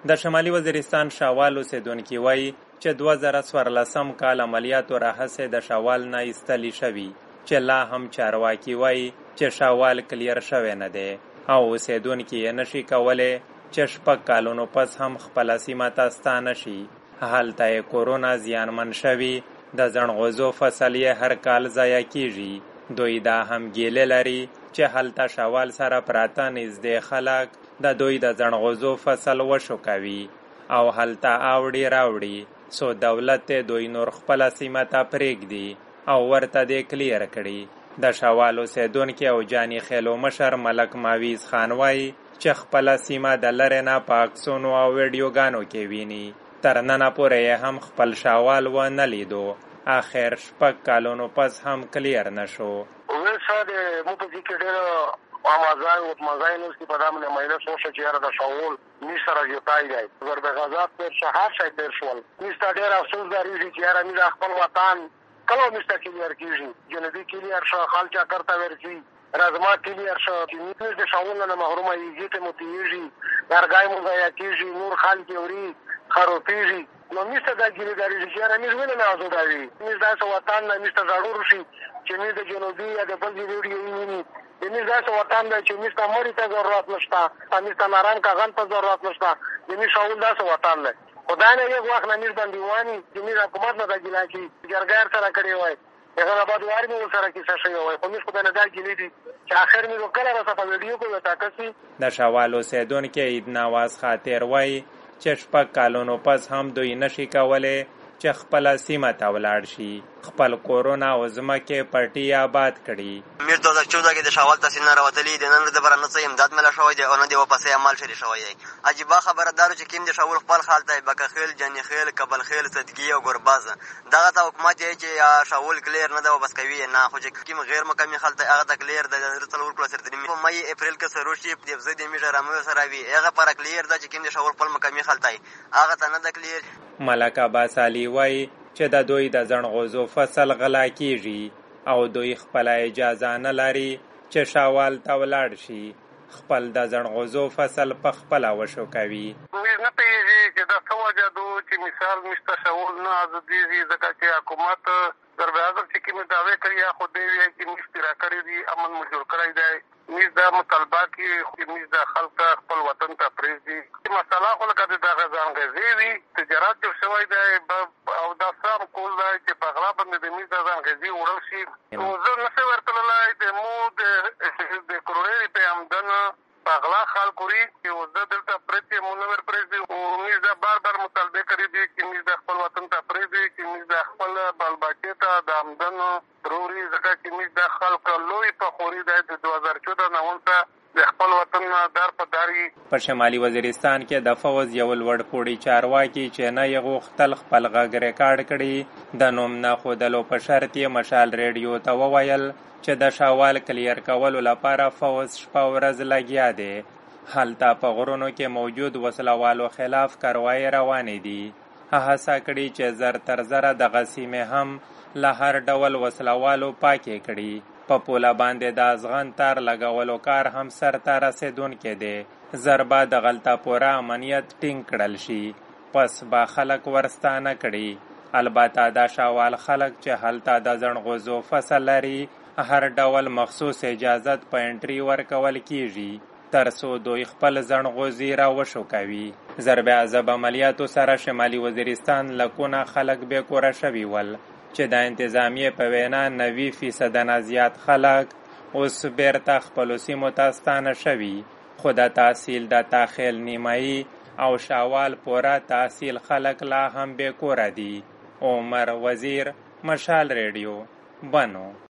د شمالي وزیرستان شاوال اوسیدونکي وایي چې 2014 کال عملیاتو راهیسې د شاوال نه ایستلي شوي چې لا هم چارواکي وایي چې شاوال کلیر شوی نه دی او اوسیدونکي یې نشي کولی چې 6 کالونو پس هم خپله سیمه ته ستانه شي. هلته یې کورونا زیانمن شوي، د زڼغوزو فصل یې هر کال ضایع کیږي. دوی دا هم ګیلې لري چې هلته شاوال سره پراته نږدې خلک د دوی د زڼغوزو فصل وشوکوي او هلته اوړي راوړي څو دولت دوی نور خپله سیمه ته پرېږدي او ورته دې کلیر کړي. د شاوال اوسیدونکي او جاني خیلو مشر ملک ماویز خان وایي چې خپله سیمه د لرې نه په عکسونو او ویډیوګانو کې ویني. تر ننه پورې یې هم خپل شاوال ونه لیدو. آخر 6 کالونو پس هم کلیر نشو. آمازای و مازای نوستی پدام نمایده سوشه چه یاره دا شاول نیست را جوتای دی ضرب غذاب پیر شه هر شای پیر شول نیستا دیر افسوس داریشی چه یاره میز اخپل وطن کلو نیستا کلیر کیشی جنبی کلیر شه خالچا کرتا ورشی رازما کلیر شه نیز دا شاول نه محروم ایجیت متیجی درگای مزایا کیشی نور خال کیوری خروپیجی نو نیستا دا گیلی داریشی چه یاره نیز وینه نازو داوی نیز دا سو وطن نه نیستا زارور شی چه نیز دا جنوبی یا دا بلجی ویڈیو ایمینی دمیز داسې وطن دی چې میز ته مړي ته ضرورت نشته، میز ته نارنج کاغذ ته ضرورت نشته. دمیز شاول داسې وطن دی. خدای نه یک وخت نه میز باندې واني چې میز حکومت نه دا ګیله کړي جرګه سره کړې وای هغه آباد واري مې ورسره کیسه شوې وای خو میز خدای نه دا ګیلې دي چې آخر میز وکړه راته په ویډیو کې وټاکسي. د شاوال اوسیدونکي عید نواز خاطر وایي چې 6 کالونو پس هم دوی نشي کولی چې خپله سیمه ته ولاړ شي. خپل کورونه او ځمکې پټي آباد کړي. میر 2014 کې د شاوال تحصیل نه راوتلي د نن ورځې دپاره نه څه امداد مله شوی دی او نه د واپسۍ عمل شری شوی دی. عجیبه خبره دا چې کوم د شاول خپل خال ته بکخیل، جنیخیل، کبلخیل، صدګي او ګرباز دغه ته حکومت یې چې شاول کلیر نه ده واپس کوي نه، خو چې کوم غیر مقامي خال ته هغه ته کلیر د څلور کلو سره په مای اپریل کې سره شي د افزې د میټر رامو سره وي هغه پر کلیر ده چې کوم د شاول خپل مقامي خال ته هغه ته نه ده کلیر. ملک عباس علي وایي چې د دوی د زڼغوزو فصل غلا کیږي او دوی خپل اجازه نه لري چې شاوال ته ولاړ شي خپل د زڼغوزو فصل په خپله وشوکوي. موږ نه پوهېږي چې دا څه وجه ده چې مثال موږ ته شاول نه ازادېږي ځکه چې حکومت ضرب اعظم چې کومې دعوې کړي یا خو دی وایي چې موږ پرې راکړی دي امن مو جوړ کړی دی. موږ دا مطالبه کې چې موږ د خلک خپل وطن ته پرېږدي مسله خو لکه د دغه ځانغېزې وي تجارت جوړ شوی دی او دا سم کول دی چې په غلا باندې د موږ د ځانغېزې وړل شي. نو زه نشم ورتللی د مو د کروڑې په آمدن په غلا خلک وړي چې اوس زه دلته پرېږدي مو نه ور پرېږدي او موږ دا بار مطالبې کړي دي چې موږ د خپل وطن ته پرېږدي چې موږ د خپل بال بچې ته د آمدن ضروري ځکه چې موږ د خلک لوی فخوري دی د 2014 نه وروسته د خپل وطن دار په داري. په شمالي وزیرستان کې د فوز یو لوړ پوړي چارواکي چې نه یې غوښتل خپل غږ ریکارډ کړي د نوم نه ښودلو په شرط یې مشال ریډیو ته وویل چې د شاوال کلیر کولو لپاره فوز شپه ورځ لګیا دی. هلته په غرونو کې موجود وسلوالو خلاف کاروایي روانې دي. هڅه کړي چې زر تر زره دغه سیمې هم له هر ډول وسلوالو پاکې کړي. په پوله باندې د ازغن تار لګولو کار هم سرته رسېدونکی دی. زر به د غلطه پوره امنیت ټینګ کړل شي پس به خلک ورستانه کړي. البته دا شاوال خلک چې هلته د زڼغوزو فصل لري هر ډول مخصوص اجازت په انټري ورکول کیږي تر څو دوی خپل زڼغوزي را وشوکوي. ضرب عذاب عملیاتو سره شمالي وزیرستان لکونه خلک بې کوره شوي ول چې د انتظامیې په وینا 90% نه زیات خلک اوس بیرته خپلو سیمو ته ستانه شوي خو د تحصیل د تاخیل نیمایي او شاوال پوره تحصیل خلک لا هم بې کوره دي. عمر وزیر، مشال ریډیو، بنو.